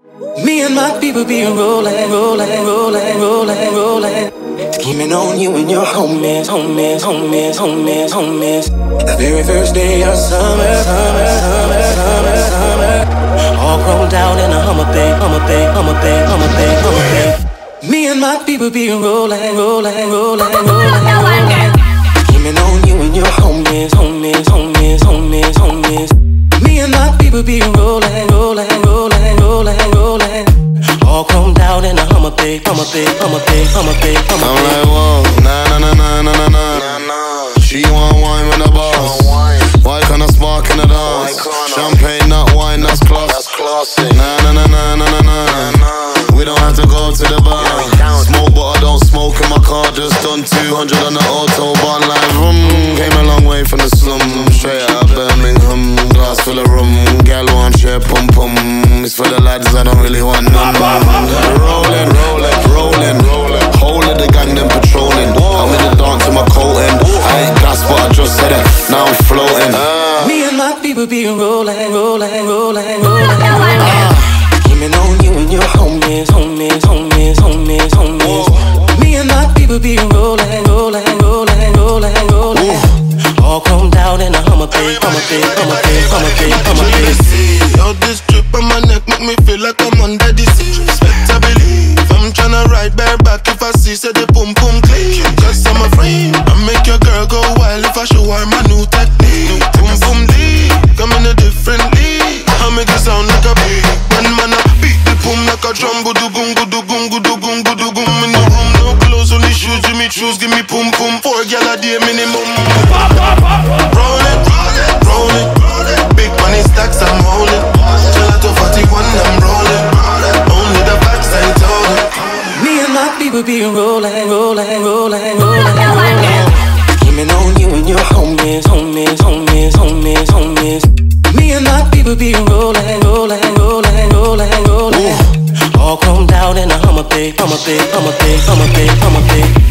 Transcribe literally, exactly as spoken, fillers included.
Me and my people be rolling, rolling, rolling, rolling, rolling. Scheming on you and your homies, homies, homies, homies, homies. The very first day of summer, summer, summer, summer, summer. All rolled out in a Hummer Bay, Hummer Bay, Hummer Bay, Hummer Bay, Hummer Bay. Me and my people be rolling, rolling, rolling, rolling. Scheming on you and your homies, homies, homies, homies, homies. Me and my people be rolling, rolling, rolling, rolling, rolling. All chromed out in a Hummer Bay, Hummer Bay, Hummer Bay, Hummer Bay, Hummer Bay. I'm like, whoa, nah, nah, nah, nah, nah, nah, nah. She want wine with the boss. Why can't I spark in the dance? Champagne, not wine, that's class. Nah, nah, nah, nah, nah, nah, nah. We don't have to go to the bar. Smoke, but I don't smoke in my car. Just done two hundred on the autobahn. Like, vroom, came a long way from the slum. Straight out of Birmingham. Glass full of rum. Gal want share pum pum. It's for the lads, I don't really want none. Rolling, rolling, rolling, rolling. Whole of the gang, them patrolling. I'm in the dance with my coating. I ain't gas, but I just said it. Now I'm floating. Uh. Me and my people be rolling, rolling, rolling, rolling, rolling. Scheming on you and your homies, homies, homies, homies, homies. Me and my people be rolling, rolling, rolling, rolling, rolling. All chromed out in a Hummer Bay, Hummer Bay, Hummer Bay, Hummer Bay, Hummer Bay. Yo, this drip on my neck make me feel like I'm under the sea. Expect to believe I'm tryna ride bareback if I see say the boom boom clean. Cause I'm a frame, I make your girl go wild if I show her my new technique. Boom boom deep, come in a different league. I make it sound like a beat. When man I beat the boom like a drum. Gudu boom, gudu boom, gudu boom, gudu boom. In the room, no clothes, only shoes. Give me shoes, give me boom boom. Four gyal a day minimum. Roll it, roll it, roll it. Big money stacks I'm holding. Gelato forty-one I'm rolling. Only the facts ain't told it. Me and my people be rolling, rolling, rolling, rolling, rolling. Scheming on you and your homies, homies, homies, homies, homies. Me and my people be rolling, rolling, rolling, rolling, rolling. All chromed out in a Hummer Bay, Hummer Bay, Hummer Bay, Hummer Bay, Hummer Bay.